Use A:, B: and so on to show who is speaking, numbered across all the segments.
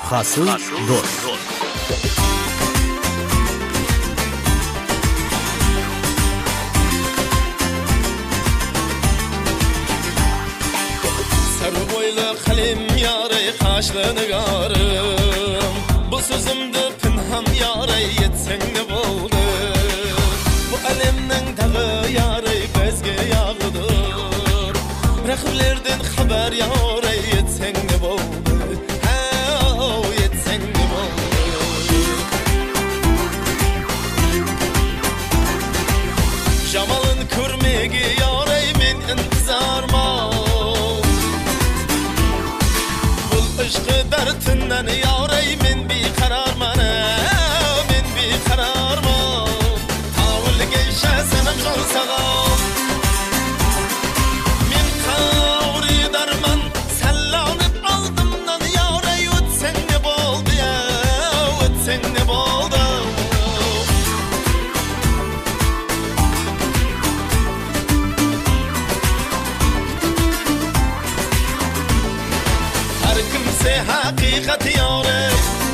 A: Hasıl dost.
B: Sarı boylu kalim yarey kaşlını garım. Bu sözümde pinham yarey yetsen ne boldu. Bu alemden dağı yarey bezge yağıdır. Rakiblerden haber yarey yetsen ne boldu. Yetsen ne boldu. Jamalın körmegi yarey men intizarma. Aşkı dertinden yarey men bir karar mana, men bir karar mı? Tavul geçe senem zor sağam. Men kavri darman sallanıp aldımdan yarey ötsen ne boldu ya, ötsen ne boldu? Kimse hakikat yarey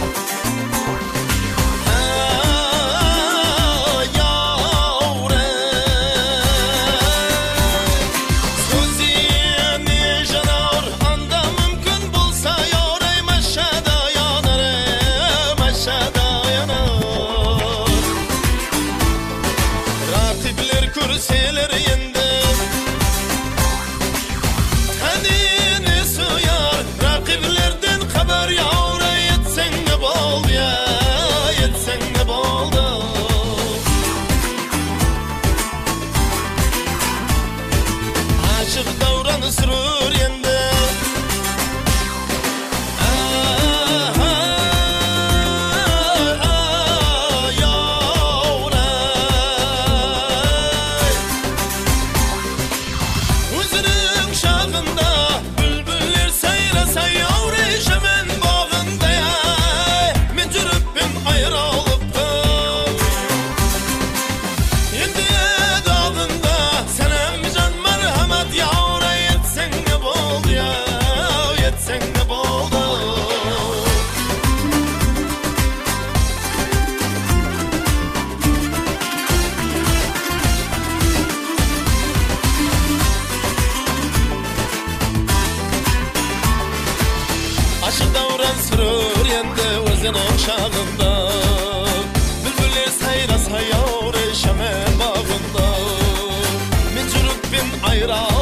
B: Sözüni janar anda mümkün bulsa yarey maşada yanar, maşada yanar. Rakibler kürseler yendi Tanini suyar rakiblerden haber yarey yetsen ne boldu ya, yetsen ne boldu. Aşık davran sürür yendi Üzünün şağında bülbüller sayrasa yarey şemen bağında ya. Men jürüpüm ayrılıptım Endi dağında senem can merhamet yarey yetsen ne boldu ya, yetsen ne boldu? Aşık davran sürür yendi özünün şağında. Bülbüller sayrasa yarey şemen bağında. Men jürüpüm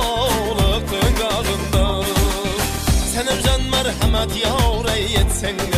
B: ayrılıktın gağında. Senem can merhamet yarey yetsen